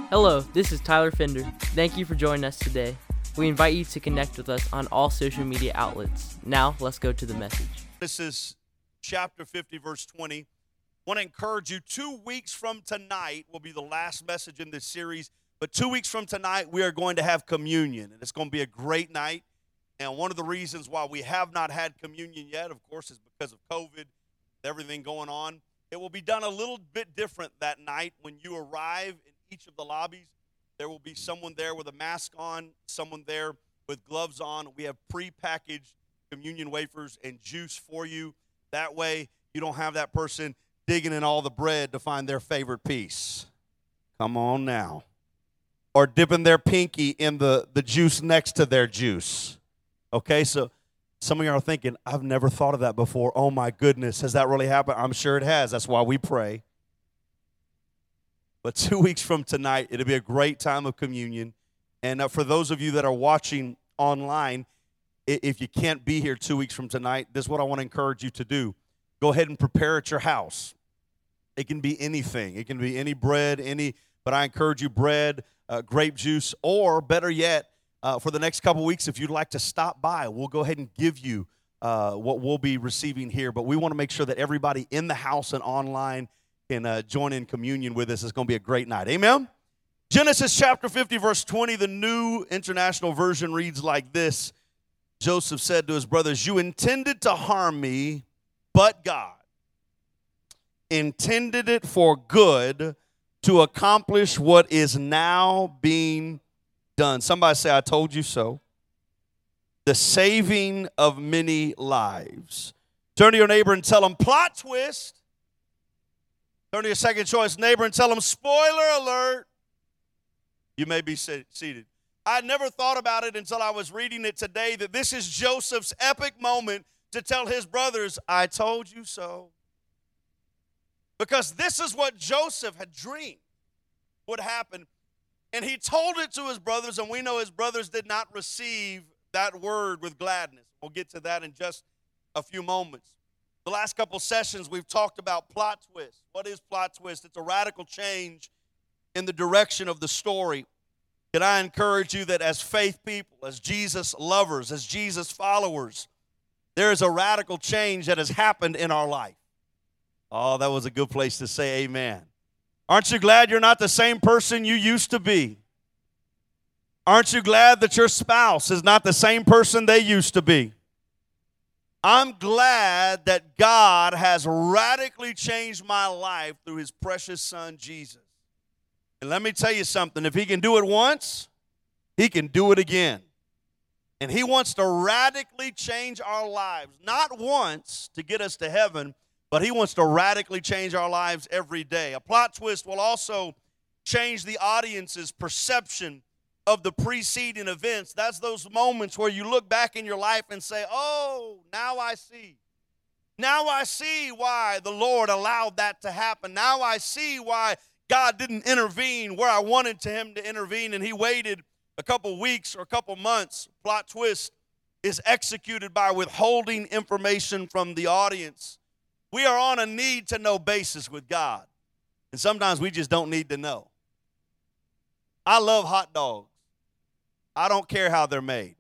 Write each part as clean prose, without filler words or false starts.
Hello, this is Tyler Fender. Thank you for joining us today. We invite you to connect with us on all social media outlets. Now, let's go to the message. This is chapter 50, verse 20. I want to encourage you, 2 weeks from tonight will be the last message in this series. But 2 weeks from tonight, we are going to have communion, and it's going to be a great night. And one of the reasons why we have not had communion yet, of course, is because of COVID, everything going on. It will be done a little bit different that night. When you arrive in each of the lobbies, there will be someone there with a mask on, someone there with gloves on. We have pre-packaged communion wafers and juice for you. That way, you don't have that person digging in all the bread to find their favorite piece. Come on now. Or dipping their pinky in the juice next to their juice. Okay, so some of you are thinking, I've never thought of that before. Oh, my goodness, has that really happened? I'm sure it has. That's why we pray. But 2 weeks from tonight, it'll be a great time of communion. And for those of you that are watching online, if you can't be here 2 weeks from tonight, this is what I want to encourage you to do. Go ahead and prepare at your house. It can be anything. It can be any bread, but I encourage you bread, grape juice, or better yet, for the next couple weeks, if you'd like to stop by, we'll go ahead and give you what we'll be receiving here. But we want to make sure that everybody in the house and online can join in communion with us. It's going to be a great night. Amen? Genesis chapter 50, verse 20, the New International Version reads like this. Joseph said to his brothers, "You intended to harm me, but God intended it for good to accomplish what is now being done." Somebody say, "I told you so." The saving of many lives. Turn to your neighbor and tell them, plot twist. Turn to your second choice neighbor and tell them, spoiler alert. You may be seated. I never thought about it until I was reading it today that this is Joseph's epic moment to tell his brothers, I told you so. Because this is what Joseph had dreamed would happen. And he told it to his brothers, and we know his brothers did not receive that word with gladness. We'll get to that in just a few moments. The last couple sessions, we've talked about plot twist. What is plot twist? It's a radical change in the direction of the story. Can I encourage you that as faith people, as Jesus lovers, as Jesus followers, there is a radical change that has happened in our life. Oh, that was a good place to say amen. Aren't you glad you're not the same person you used to be? Aren't you glad that your spouse is not the same person they used to be? I'm glad that God has radically changed my life through his precious son, Jesus. And let me tell you something. If he can do it once, he can do it again. And he wants to radically change our lives, not once to get us to heaven, but he wants to radically change our lives every day. A plot twist will also change the audience's perception of the preceding events. That's those moments where you look back in your life and say, oh, now I see. Now I see why the Lord allowed that to happen. Now I see why God didn't intervene where I wanted him to intervene, and he waited a couple weeks or a couple months. Plot twist is executed by withholding information from the audience. We are on a need-to-know basis with God, and sometimes we just don't need to know. I love hot dogs. I don't care how they're made.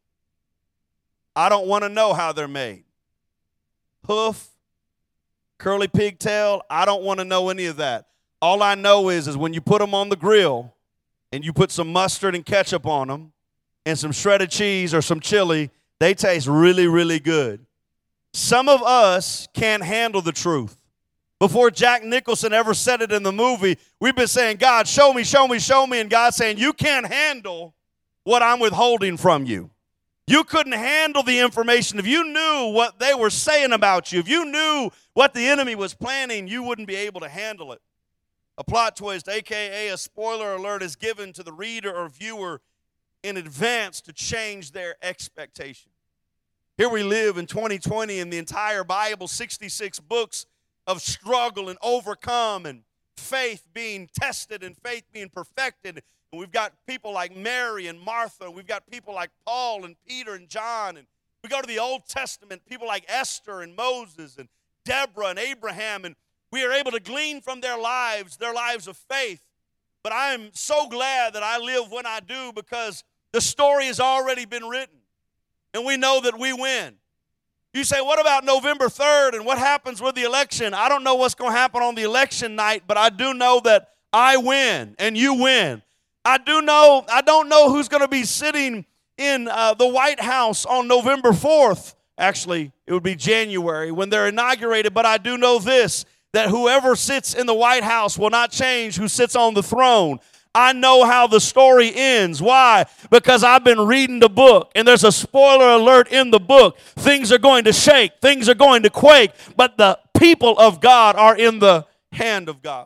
I don't want to know how they're made. Hoof, curly pigtail, I don't want to know any of that. All I know is when you put them on the grill and you put some mustard and ketchup on them and some shredded cheese or some chili, they taste really, really good. Some of us can't handle the truth. Before Jack Nicholson ever said it in the movie, we've been saying, God, show me, show me, show me. And God's saying, you can't handle what I'm withholding from you. You couldn't handle the information. If you knew what they were saying about you, if you knew what the enemy was planning, you wouldn't be able to handle it. A plot twist, a.k.a. a spoiler alert, is given to the reader or viewer in advance to change their expectation. Here we live in 2020 in the entire Bible, 66 books of struggle and overcome and faith being tested and faith being perfected. And we've got people like Mary and Martha. And we've got people like Paul and Peter and John. And we go to the Old Testament, people like Esther and Moses and Deborah and Abraham. And we are able to glean from their lives of faith. But I am so glad that I live when I do because the story has already been written. And we know that we win. You say, what about November 3rd and what happens with the election? I don't know what's going to happen on the election night, but I do know that I win and you win. I don't know who's going to be sitting in the White House on November 4th. Actually, it would be January when they're inaugurated, but I do know this, that whoever sits in the White House will not change who sits on the throne. I know how the story ends. Why? Because I've been reading the book, and there's a spoiler alert in the book. Things are going to shake. Things are going to quake, but the people of God are in the hand of God.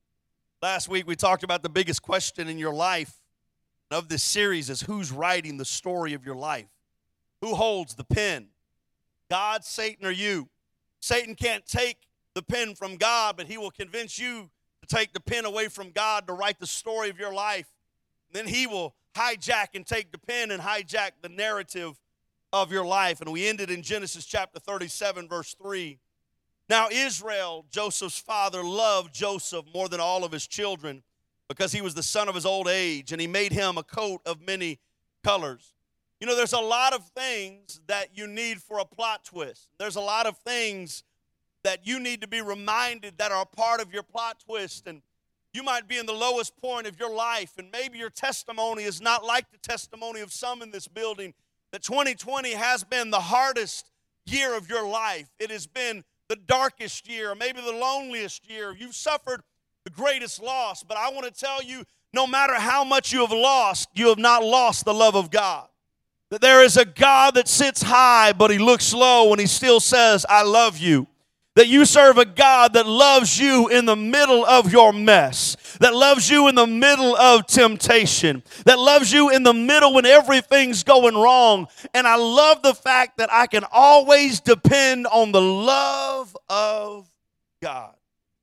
Last week, we talked about the biggest question in your life of this series is who's writing the story of your life? Who holds the pen? God, Satan, or you? Satan can't take the pen from God, but he will convince you to take the pen away from God to write the story of your life. Then he will hijack and take the pen and hijack the narrative of your life. And we ended in Genesis chapter 37, verse 3. Now Israel, Joseph's father, loved Joseph more than all of his children because he was the son of his old age, and he made him a coat of many colors. You know, there's a lot of things that you need for a plot twist. There's a lot of things that you need to be reminded that are a part of your plot twist. And you might be in the lowest point of your life, and maybe your testimony is not like the testimony of some in this building, that 2020 has been the hardest year of your life. It has been the darkest year, maybe the loneliest year. You've suffered the greatest loss, but I want to tell you, no matter how much you have lost, you have not lost the love of God. That there is a God that sits high, but he looks low, and he still says, I love you. That you serve a God that loves you in the middle of your mess, that loves you in the middle of temptation, that loves you in the middle when everything's going wrong. And I love the fact that I can always depend on the love of God.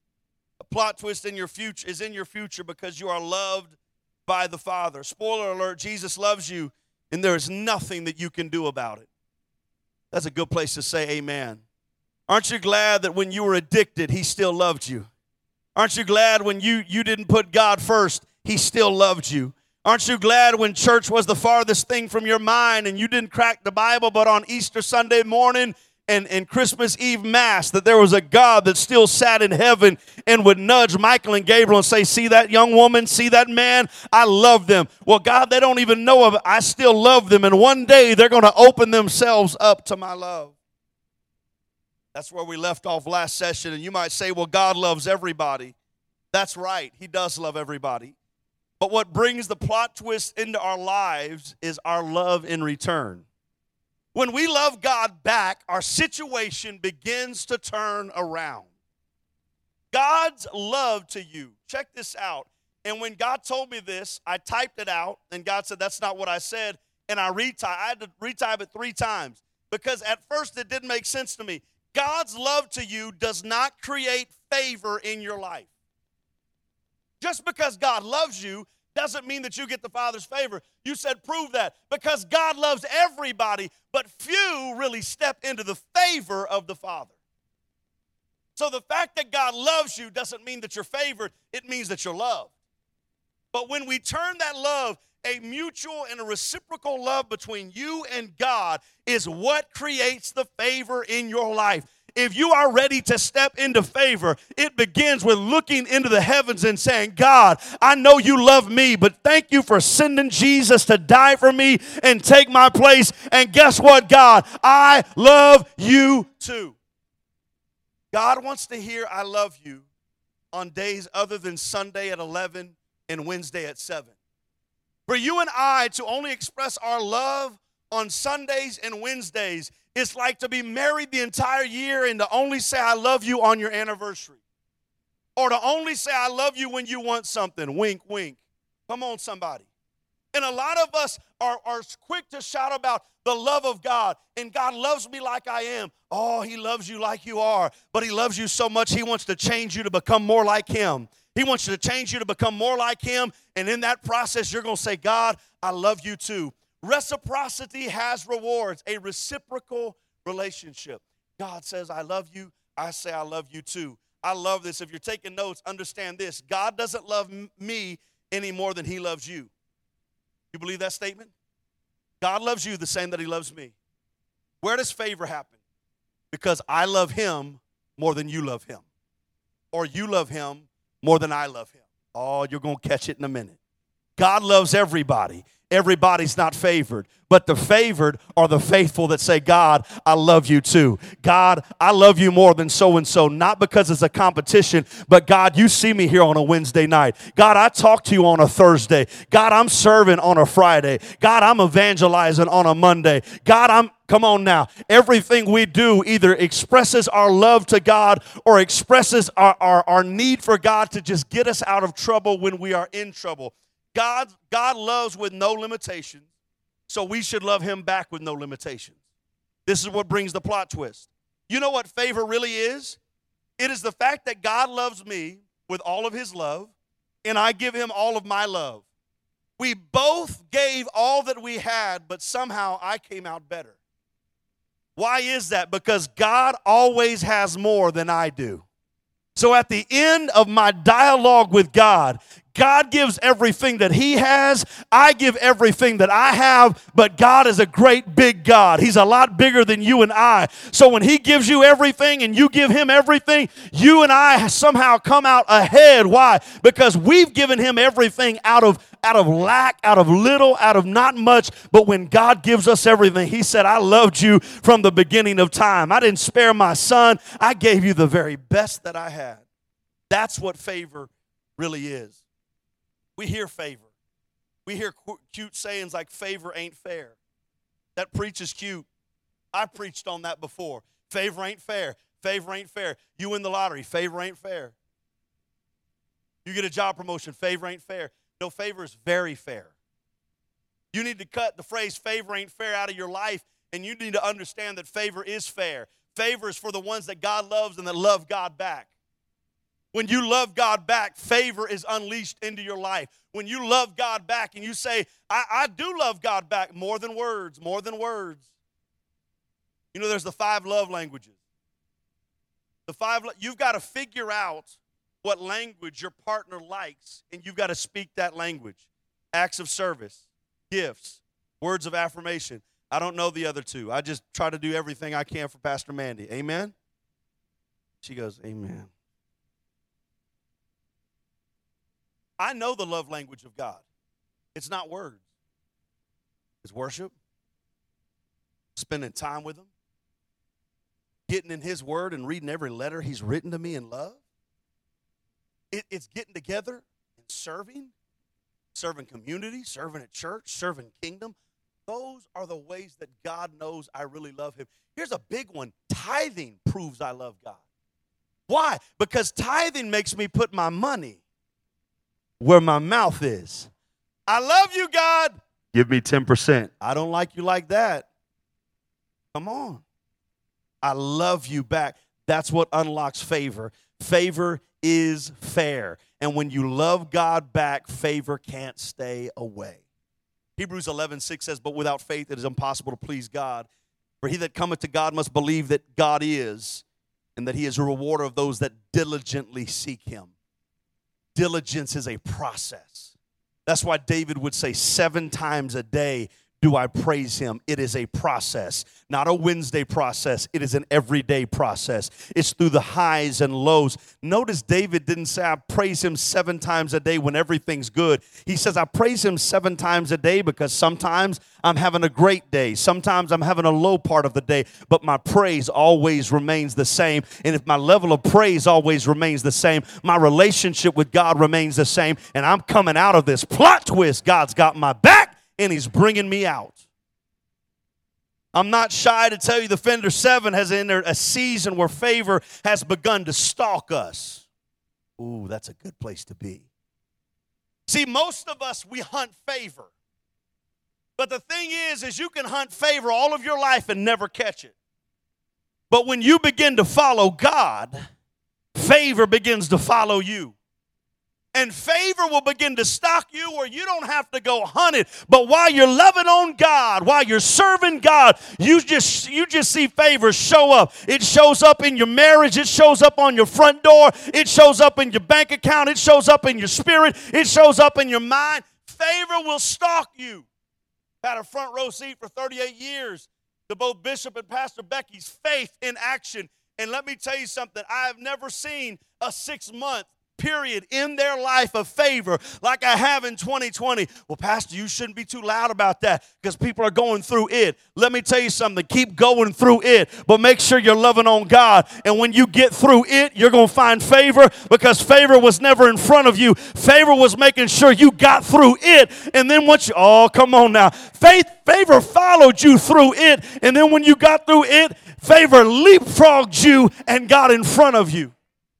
A plot twist in your future is in your future because you are loved by the Father. Spoiler alert, Jesus loves you, and there is nothing that you can do about it. That's a good place to say amen. Aren't you glad that when you were addicted, he still loved you? Aren't you glad when you didn't put God first, he still loved you? Aren't you glad when church was the farthest thing from your mind and you didn't crack the Bible, but on Easter Sunday morning and Christmas Eve Mass, that there was a God that still sat in heaven and would nudge Michael and Gabriel and say, see that young woman, see that man? I love them. Well, God, they don't even know of it. I still love them, and one day they're going to open themselves up to my love. That's where we left off last session, and you might say, well, God loves everybody. That's right, he does love everybody. But what brings the plot twist into our lives is our love in return. When we love God back, our situation begins to turn around. God's love to you, check this out. And when God told me this, I typed it out, and God said, that's not what I said, and I had to retype it 3 times because at first it didn't make sense to me. God's love to you does not create favor in your life. Just because God loves you doesn't mean that you get the Father's favor. You said, prove that. Because God loves everybody, but few really step into the favor of the Father. So the fact that God loves you doesn't mean that you're favored. It means that you're loved. But when we turn that love, a mutual and a reciprocal love between you and God is what creates the favor in your life. If you are ready to step into favor, it begins with looking into the heavens and saying, God, I know you love me, but thank you for sending Jesus to die for me and take my place. And guess what, God? I love you too. God wants to hear I love you on days other than Sunday at 11 and Wednesday at 7. For you and I to only express our love on Sundays and Wednesdays is like to be married the entire year and to only say I love you on your anniversary. Or to only say I love you when you want something. Wink, wink. Come on, somebody. And a lot of us are quick to shout about the love of God. And God loves me like I am. Oh, he loves you like you are. But he loves you so much he wants to change you to become more like him. He wants you to change you to become more like him. And in that process, you're going to say, God, I love you too. Reciprocity has rewards, a reciprocal relationship. God says, I love you. I say, I love you too. I love this. If you're taking notes, understand this. God doesn't love me any more than he loves you. You believe that statement? God loves you the same that he loves me. Where does favor happen? Because I love him more than you love him. Or you love him more than I love him. Oh, you're going to catch it in a minute. God loves everybody. Everybody's not favored, but the favored are the faithful that say, God, I love you too. God, I love you more than so-and-so, not because it's a competition, but God, you see me here on a Wednesday night. God, I talk to you on a Thursday. God, I'm serving on a Friday. God, I'm evangelizing on a Monday. God, come on now. Everything we do either expresses our love to God or expresses our need for God to just get us out of trouble when we are in trouble. God loves with no limitations, so we should love him back with no limitations. This is what brings the plot twist. You know what favor really is? It is the fact that God loves me with all of his love, and I give him all of my love. We both gave all that we had, but somehow I came out better. Why is that? Because God always has more than I do. So at the end of my dialogue with God, God gives everything that he has. I give everything that I have, but God is a great big God. He's a lot bigger than you and I. So when he gives you everything and you give him everything, you and I somehow come out ahead. Why? Because we've given him everything out of lack, out of little, out of not much. But when God gives us everything, he said, I loved you from the beginning of time. I didn't spare my son. I gave you the very best that I had. That's what favor really is. We hear favor. We hear cute sayings like favor ain't fair. That preaches cute. I preached on that before. Favor ain't fair. Favor ain't fair. You win the lottery. Favor ain't fair. You get a job promotion. Favor ain't fair. No, favor is very fair. You need to cut the phrase favor ain't fair out of your life, and you need to understand that favor is fair. Favor is for the ones that God loves and that love God back. When you love God back, favor is unleashed into your life. When you love God back and you say, I do love God back, more than words, more than words. You know, there's the 5 love languages. You've got to figure out what language your partner likes, and you've got to speak that language. Acts of service, gifts, words of affirmation. I don't know the other 2. I just try to do everything I can for Pastor Mandy. Amen? She goes, amen. I know the love language of God. It's not words. It's worship, spending time with him, getting in his word and reading every letter he's written to me in love. It's getting together and serving community, serving at church, serving kingdom. Those are the ways that God knows I really love him. Here's a big one. Tithing proves I love God. Why? Because tithing makes me put my money where my mouth is. I love you, God. Give me 10%. I don't like you like that. Come on. I love you back. That's what unlocks favor. Favor is fair. And when you love God back, favor can't stay away. Hebrews 11:6 says, but without faith it is impossible to please God. For he that cometh to God must believe that God is, and that he is a rewarder of those that diligently seek him. Diligence is a process. That's why David would say 7 times a day do I praise him. It is a process, not a Wednesday process. It is an everyday process. It's through the highs and lows. Notice David didn't say I praise him 7 times a day when everything's good. He says I praise him 7 times a day because sometimes I'm having a great day. Sometimes I'm having a low part of the day, but my praise always remains the same. And if my level of praise always remains the same, my relationship with God remains the same, and I'm coming out of this plot twist. God's got my back, and he's bringing me out. I'm not shy to tell you the Fender 7 has entered a season where favor has begun to stalk us. Ooh, that's a good place to be. See, most of us, we hunt favor. But the thing is you can hunt favor all of your life and never catch it. But when you begin to follow God, favor begins to follow you. And favor will begin to stock you where you don't have to go hunt it. But while you're loving on God, while you're serving God, you just see favor show up. It shows up in your marriage. It shows up on your front door. It shows up in your bank account. It shows up in your spirit. It shows up in your mind. Favor will stalk you. Had a front row seat for 38 years to both Bishop and Pastor Becky's faith in action. And let me tell you something. I have never seen a 6-month period in their life of favor like I have in 2020. Well, Pastor, you shouldn't be too loud about that because people are going through it. Let me tell you something. Keep going through it, but make sure you're loving on God. And when you get through it, you're going to find favor because favor was never in front of you. Favor was making sure you got through it. And then once you, oh, come on now. Favor followed you through it. And then when you got through it, favor leapfrogged you and got in front of you.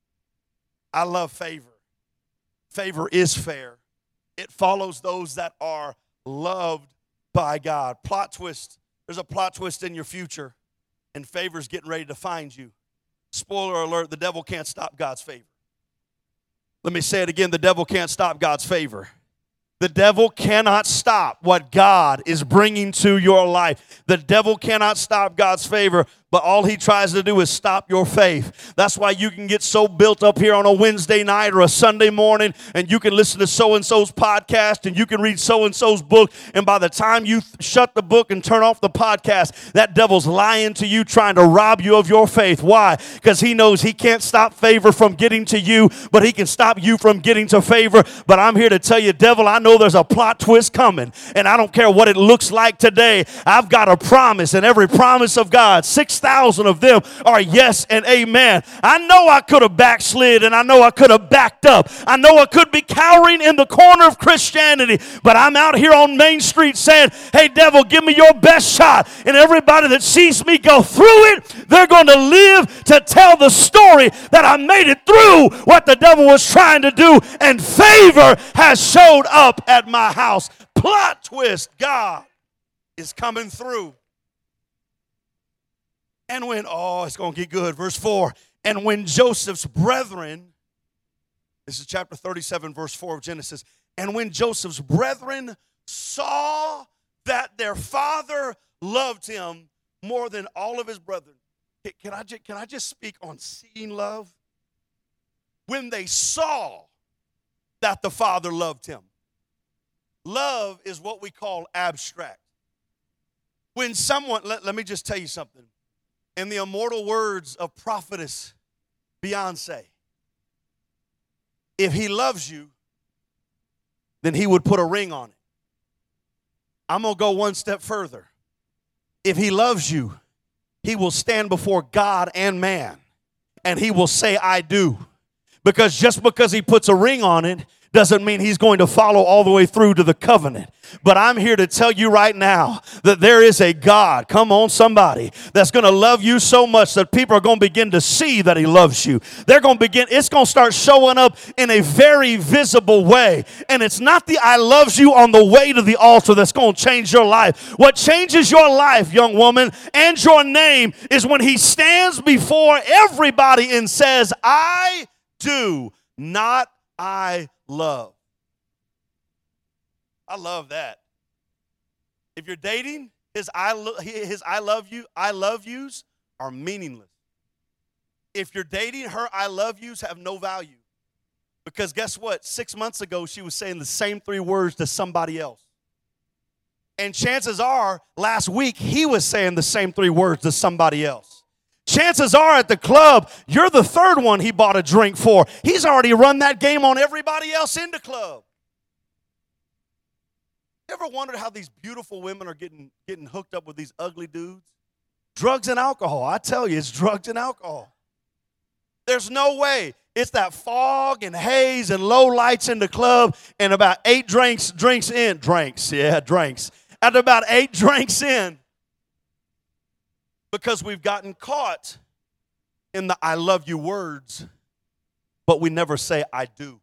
I love favor. Favor is fair. It follows those that are loved by God. Plot twist. There's a plot twist in your future, and favor's getting ready to find you. Spoiler alert, the devil can't stop God's favor. Let me say it again, the devil can't stop God's favor. The devil cannot stop what God is bringing to your life. The devil cannot stop God's favor, but all he tries to do is stop your faith. That's why you can get so built up here on a Wednesday night or a Sunday morning, and you can listen to so-and-so's podcast, and you can read so-and-so's book, and by the time you shut the book and turn off the podcast, that devil's lying to you, trying to rob you of your faith. Why? Because he knows he can't stop favor from getting to you, but he can stop you from getting to favor. But I'm here to tell you, devil, I know there's a plot twist coming, and I don't care what it looks like today. I've got a promise, and every promise of God, 6,000 of them are yes and amen. I know I could have backslid, and I know I could have backed up. I know I could be cowering in the corner of Christianity, but I'm out here on Main Street saying, hey, devil, give me your best shot. And everybody that sees me go through it, they're going to live to tell the story that I made it through what the devil was trying to do, and favor has showed up at my house. Plot twist, God is coming through. And when, oh, it's going to get good. Verse 4, and when Joseph's brethren, this is chapter 37, verse 4 of Genesis, and when Joseph's brethren saw that their father loved him more than all of his brethren. Can I just speak on seeing love? When they saw that the father loved him. Love is what we call abstract. When someone, let me just tell you something. In the immortal words of prophetess Beyonce, if he loves you, then he would put a ring on it. I'm going to go one step further. If he loves you, he will stand before God and man, and he will say, I do. Because just because he puts a ring on it doesn't mean he's going to follow all the way through to the covenant. But I'm here to tell you right now that there is a God, come on somebody, that's going to love you so much that people are going to begin to see that he loves you. They're going to begin, it's going to start showing up in a very visible way. And it's not the I loves you on the way to the altar that's going to change your life. What changes your life, young woman, and your name is when he stands before everybody and says, I do, not I love. I love that. If you're dating, his I love yous are meaningless. If you're dating, her I love yous have no value. Because guess what? 6 months ago, she was saying the same 3 words to somebody else. And chances are, last week, he was saying the same 3 words to somebody else. Chances are at the club, you're the 3rd one he bought a drink for. He's already run that game on everybody else in the club. Ever wondered how these beautiful women are getting hooked up with these ugly dudes? Drugs and alcohol. I tell you, it's drugs and alcohol. There's no way. It's that fog and haze and low lights in the club, and about 8 drinks in. After about 8 drinks in, because we've gotten caught in the I love you words, but we never say I do.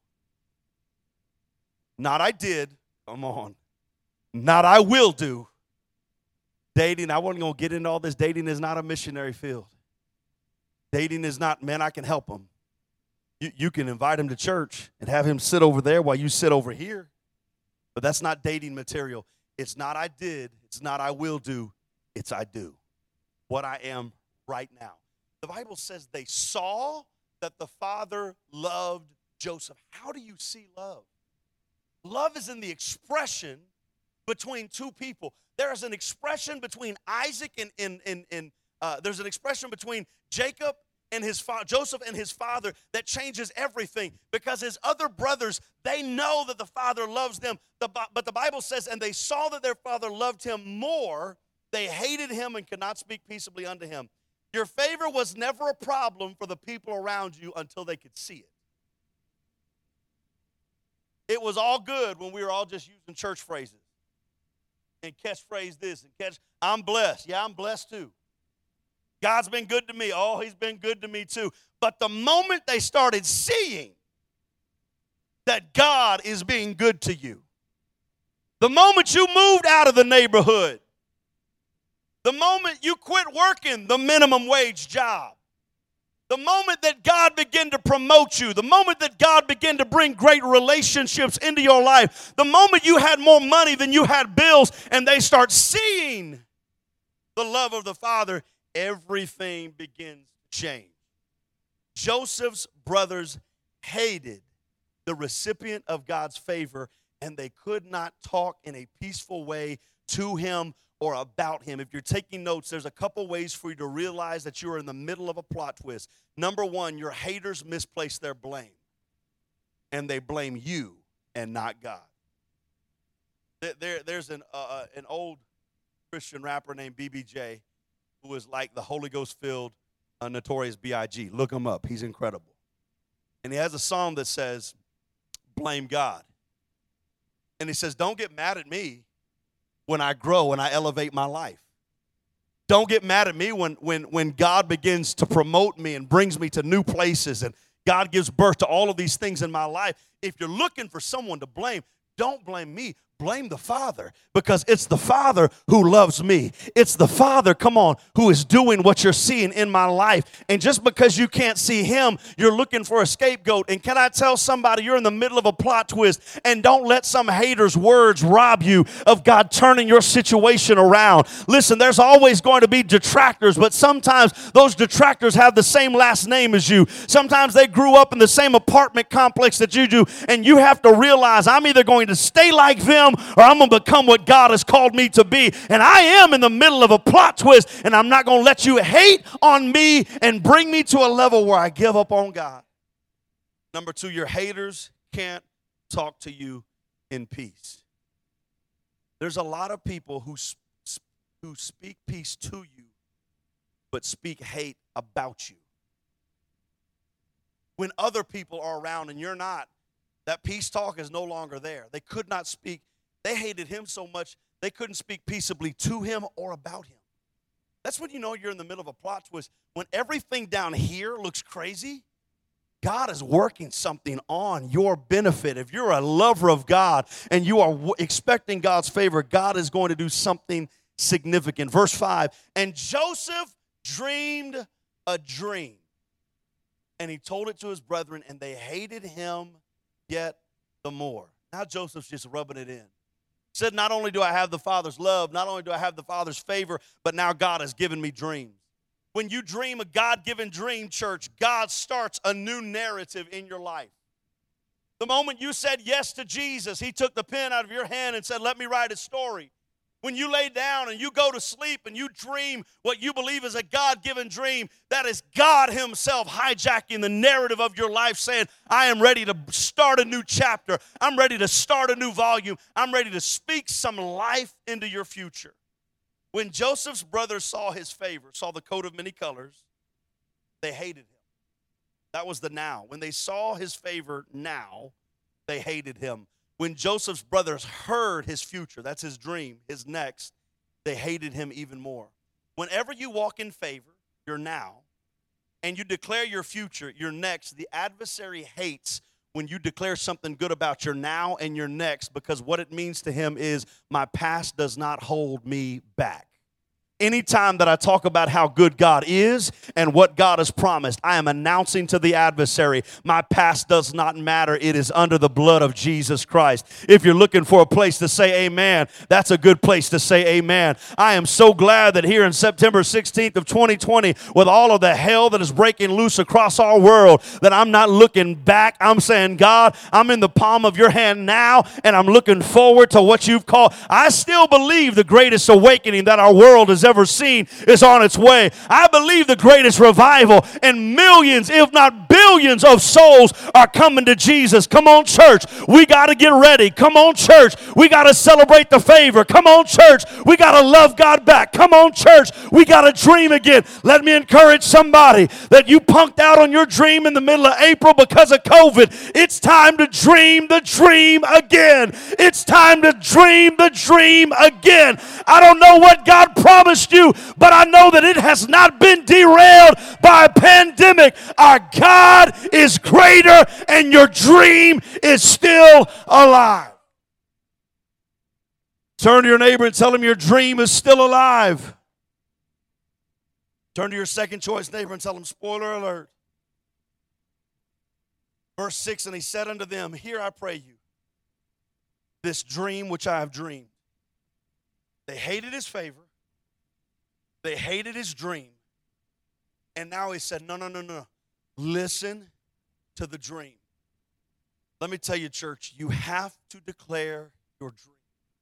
Not I did. Come on. Not I will do. Dating, I wasn't going to get into all this. Dating is not a missionary field. Dating is not, man, I can help them. You can invite him to church and have him sit over there while you sit over here. But that's not dating material. It's not I did. It's not I will do. It's I do. What I am right now. The Bible says they saw that the father loved Joseph. How do you see love? Love is in the expression between two people. There is an expression between Isaac and there's an expression between Jacob and his father, Joseph and his father, that changes everything, because his other brothers, they know that the father loves them. But the Bible says, and they saw that their father loved him more. They hated him and could not speak peaceably unto him. Your favor was never a problem for the people around you until they could see it. It was all good when we were all just using church phrases and catchphrase this and catch, I'm blessed. Yeah, I'm blessed too. God's been good to me. Oh, he's been good to me too. But the moment they started seeing that God is being good to you, the moment you moved out of the neighborhood, the moment you quit working the minimum wage job, the moment that God began to promote you, the moment that God began to bring great relationships into your life, the moment you had more money than you had bills, and they start seeing the love of the Father, everything begins to change. Joseph's brothers hated the recipient of God's favor, and they could not talk in a peaceful way to him or about him. If you're taking notes, there's a couple ways for you to realize that you are in the middle of a plot twist. Number one, your haters misplace their blame, and they blame you and not God. There's an old Christian rapper named BBJ who is like the Holy Ghost-filled Notorious B.I.G. Look him up. He's incredible. And he has a song that says, blame God. And he says, don't get mad at me when I grow and I elevate my life. Don't get mad at me when God begins to promote me and brings me to new places and God gives birth to all of these things in my life. If you're looking for someone to blame, don't blame me. Blame the Father, because it's the Father who loves me. It's the Father, come on, who is doing what you're seeing in my life. And just because you can't see him, you're looking for a scapegoat. And can I tell somebody, you're in the middle of a plot twist, and don't let some hater's words rob you of God turning your situation around. Listen, there's always going to be detractors, but sometimes those detractors have the same last name as you. Sometimes they grew up in the same apartment complex that you do, and you have to realize, I'm either going to stay like them or I'm going to become what God has called me to be. And I am in the middle of a plot twist, and I'm not going to let you hate on me and bring me to a level where I give up on God. Number two, your haters can't talk to you in peace. There's a lot of people who speak peace to you, but speak hate about you. When other people are around and you're not, that peace talk is no longer there. They could not speak. They hated him so much, they couldn't speak peaceably to him or about him. That's when you know you're in the middle of a plot twist. When everything down here looks crazy, God is working something on your benefit. If you're a lover of God and you are expecting God's favor, God is going to do something significant. Verse 5, and Joseph dreamed a dream, and he told it to his brethren, and they hated him yet the more. Now Joseph's just rubbing it in. Said, not only do I have the Father's love, not only do I have the Father's favor, but now God has given me dreams. When you dream a God-given dream, church, God starts a new narrative in your life. The moment you said yes to Jesus, he took the pen out of your hand and said, let me write a story. When you lay down and you go to sleep and you dream what you believe is a God-given dream, that is God himself hijacking the narrative of your life, saying, I am ready to start a new chapter. I'm ready to start a new volume. I'm ready to speak some life into your future. When Joseph's brothers saw his favor, saw the coat of many colors, they hated him. That was the now. When they saw his favor now, they hated him. When Joseph's brothers heard his future, that's his dream, his next, they hated him even more. Whenever you walk in favor, your now, and you declare your future, your next, the adversary hates when you declare something good about your now and your next, because what it means to him is my past does not hold me back. Anytime that I talk about how good God is and what God has promised, I am announcing to the adversary, my past does not matter. It is under the blood of Jesus Christ. If you're looking for a place to say amen, that's a good place to say amen. I am so glad that here in September 16th of 2020, with all of the hell that is breaking loose across our world, that I'm not looking back. I'm saying, God, I'm in the palm of your hand now, and I'm looking forward to what you've called. I still believe the greatest awakening that our world has ever seen is on its way. I believe the greatest revival, and millions, if not billions of souls are coming to Jesus. Come on, church. We got to get ready. Come on, church. We got to celebrate the favor. Come on, church. We got to love God back. Come on, church. We got to dream again. Let me encourage somebody that you punked out on your dream in the middle of April because of COVID. It's time to dream the dream again. It's time to dream the dream again. I don't know what God promised you, but I know that it has not been derailed by a pandemic. Our God is greater, and your dream is still alive. Turn to your neighbor and tell him your dream is still alive. Turn to your second choice neighbor and tell him, spoiler alert. Verse 6, and he said unto them, here I pray you, this dream which I have dreamed. They hated his favor. They hated his dream. And now he said, no. Listen to the dream. Let me tell you, church, you have to declare your dream.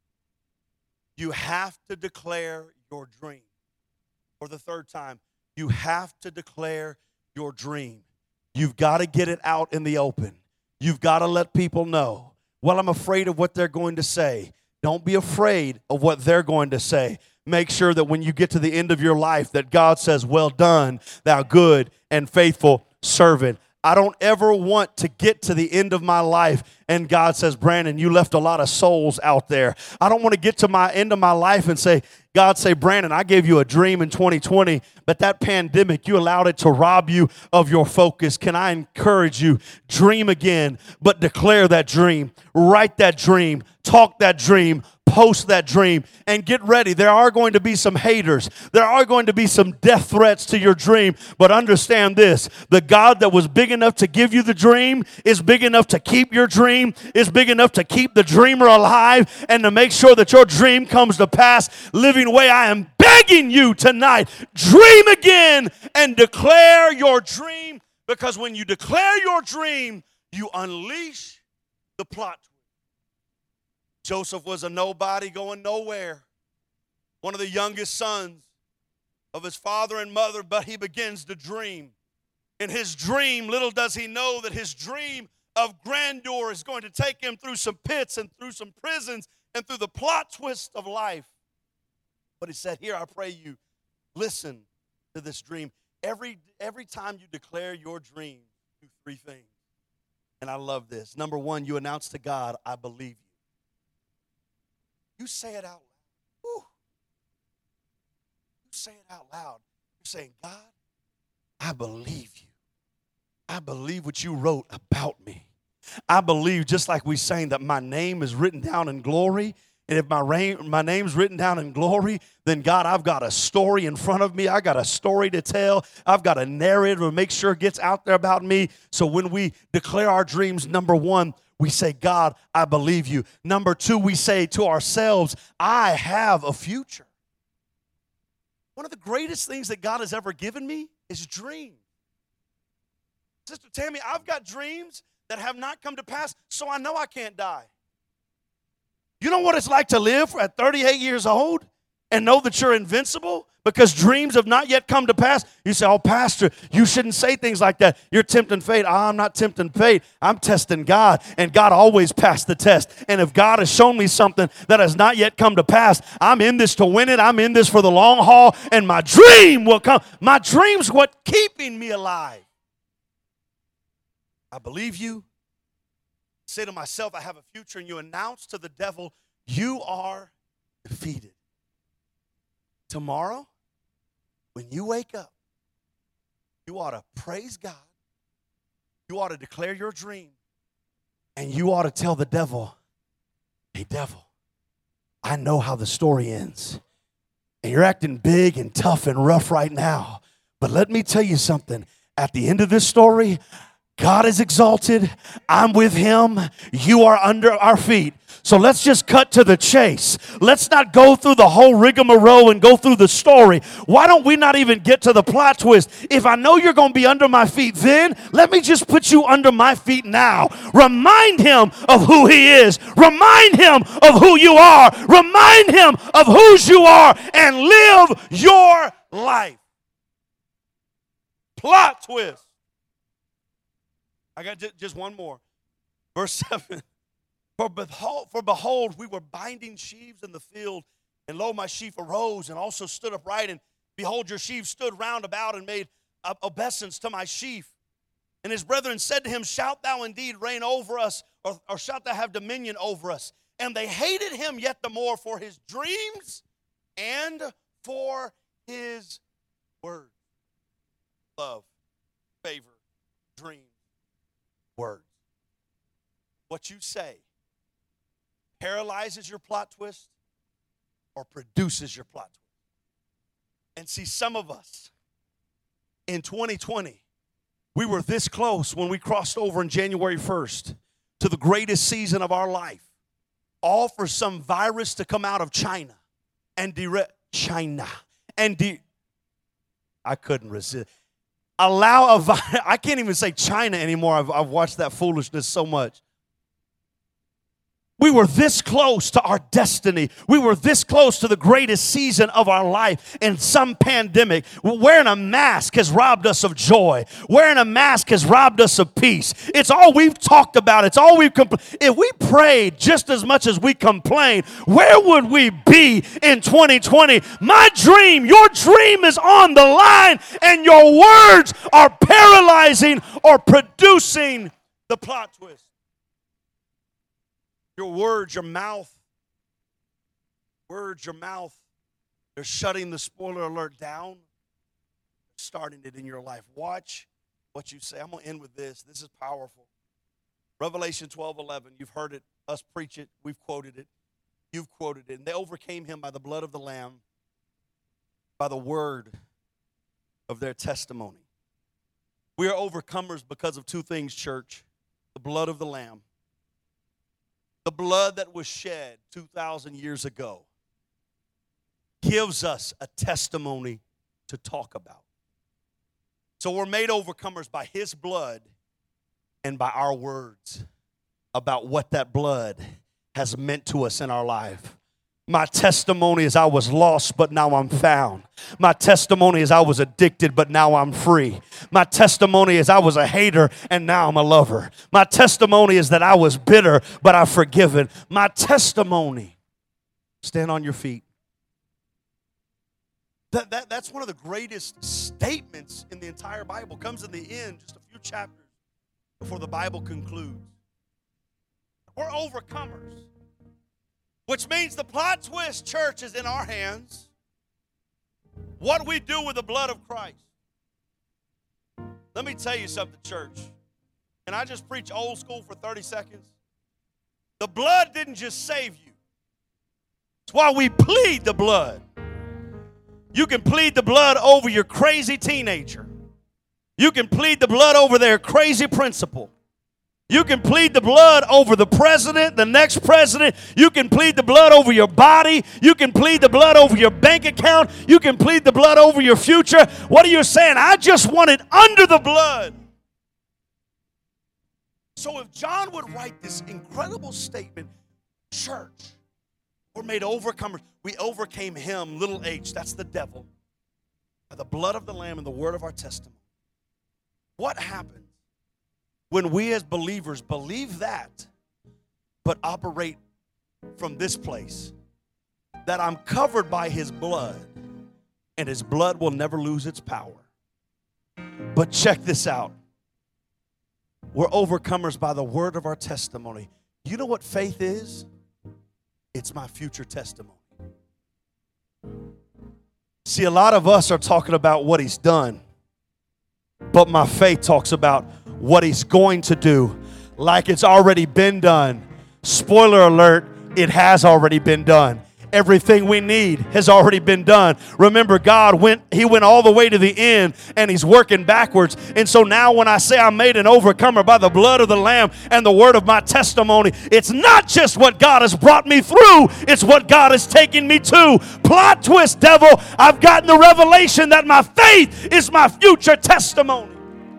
You have to declare your dream. For the third time, you have to declare your dream. You've got to get it out in the open. You've got to let people know. Well, I'm afraid of what they're going to say. Don't be afraid of what they're going to say. Make sure that when you get to the end of your life that God says, well done, thou good and faithful servant. I don't ever want to get to the end of my life and God says, Brandon, you left a lot of souls out there. I don't want to get to my end of my life and say, God say, Brandon, I gave you a dream in 2020, but that pandemic, you allowed it to rob you of your focus. Can I encourage you, dream again, but declare that dream, write that dream, talk that dream, post that dream, and get ready. There are going to be some haters. There are going to be some death threats to your dream, but understand this, the God that was big enough to give you the dream is big enough to keep your dream, is big enough to keep the dreamer alive and to make sure that your dream comes to pass. Living Way, I am begging you tonight, dream again and declare your dream, because when you declare your dream, you unleash the plot. Joseph was a nobody going nowhere, one of the youngest sons of his father and mother, but he begins to dream. In his dream, little does he know that his dream of grandeur is going to take him through some pits and through some prisons and through the plot twist of life. But he said, here I pray you, listen to this dream. Every time you declare your dream, do three things. And I love this. Number one, you announce to God, I believe you. You say it out loud. Woo. You say it out loud. You're saying, God, I believe you. I believe what you wrote about me. I believe, just like we sang, that my name is written down in glory. And if my name's written down in glory, then God, I've got a story in front of me. I got a story to tell. I've got a narrative to make sure it gets out there about me. So when we declare our dreams, number one, we say, God, I believe you. Number two, we say to ourselves, I have a future. One of the greatest things that God has ever given me is dreams. Sister Tammy, I've got dreams that have not come to pass, so I know I can't die. You know what it's like to live at 38 years old and know that you're invincible because dreams have not yet come to pass? You say, oh, Pastor, you shouldn't say things like that. You're tempting fate. I'm not tempting fate. I'm testing God, and God always passed the test. And if God has shown me something that has not yet come to pass, I'm in this to win it. I'm in this for the long haul, and my dream will come. My dream's what's keeping me alive. I believe you. Say to myself, I have a future, and you announce to the devil, you are defeated. Tomorrow, when you wake up, you ought to praise God. You ought to declare your dream, and you ought to tell the devil, hey, devil, I know how the story ends. and you're acting big and tough and rough right now. But let me tell you something. At the end of this story, God is exalted. I'm with him. You are under our feet. So let's just cut to the chase. Let's not go through the whole rigmarole and go through the story. Why don't we not even get to the plot twist? If I know you're going to be under my feet then, let me just put you under my feet now. Remind him of who he is. Remind him of who you are. Remind him of whose you are and live your life. Plot twist. I got just one more. Verse 7. For behold, we were binding sheaves in the field, and lo, my sheaf arose and also stood upright, and behold, your sheaves stood round about and made obeisance to my sheaf. And his brethren said to him, shalt thou indeed reign over us, or shalt thou have dominion over us? And they hated him yet the more for his dreams and for his words. Love, favor, dreams, words. What you say paralyzes your plot twist or produces your plot twist. And see, some of us in 2020, we were this close when we crossed over on January 1st to the greatest season of our life, all for some virus to come out of China and I couldn't resist. I can't even say China anymore. I've watched that foolishness so much. We were this close to our destiny. We were this close to the greatest season of our life in some pandemic. Wearing a mask has robbed us of joy. Wearing a mask has robbed us of peace. It's all we've talked about. It's all we've If we prayed just as much as we complained, where would we be in 2020? My dream, your dream is on the line, and your words are paralyzing or producing the plot twist. Your words, your mouth, they're shutting the spoiler alert down, starting it in your life. Watch what you say. I'm going to end with this. This is powerful. Revelation 12:11. You've heard it, us preach it. We've quoted it. You've quoted it. And they overcame him by the blood of the Lamb, by the word of their testimony. We are overcomers because of two things, church. The blood of the Lamb. The blood that was shed 2,000 years ago gives us a testimony to talk about. So we're made overcomers by his blood and by our words about what that blood has meant to us in our life. My testimony is I was lost, but now I'm found. My testimony is I was addicted, but now I'm free. My testimony is I was a hater, and now I'm a lover. My testimony is that I was bitter, but I've forgiven. My testimony. Stand on your feet. That's one of the greatest statements in the entire Bible. Comes in the end, just a few chapters before the Bible concludes. We're overcomers. Which means the plot twist, church, is in our hands. What we do with the blood of Christ. Let me tell you something, church. Can I just preach old school for 30 seconds? The blood didn't just save you. It's why we plead the blood. You can plead the blood over your crazy teenager. You can plead the blood over their crazy principal. You can plead the blood over the president, the next president. You can plead the blood over your body. You can plead the blood over your bank account. You can plead the blood over your future. What are you saying? I just want it under the blood. So if John would write this incredible statement, church, we're made overcomers. We overcame him, little h, that's the devil, by the blood of the Lamb and the word of our testimony. What happens when we as believers believe that, but operate from this place, that I'm covered by his blood, and his blood will never lose its power? But check this out. We're overcomers by the word of our testimony. You know what faith is? It's my future testimony. See, a lot of us are talking about what he's done, but my faith talks about what he's going to do, like it's already been done. Spoiler alert, it has already been done. Everything we need has already been done. Remember, He went all the way to the end, and He's working backwards. And so now when I say I'm made an overcomer by the blood of the Lamb and the word of my testimony, it's not just what God has brought me through, it's what God is taking me to. Plot twist, devil. I've gotten the revelation that my faith is my future testimony.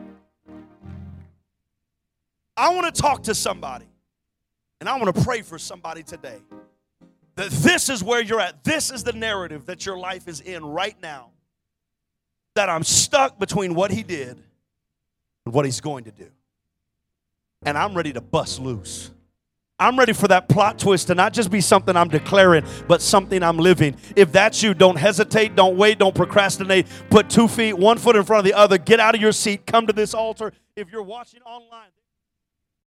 I want to talk to somebody, and I want to pray for somebody today. That this is where you're at. This is the narrative that your life is in right now. That I'm stuck between what He did and what He's going to do. And I'm ready to bust loose. I'm ready for that plot twist to not just be something I'm declaring, but something I'm living. If that's you, don't hesitate, don't wait, don't procrastinate. Put 2 feet, 1 foot in front of the other. Get out of your seat. Come to this altar. If you're watching online.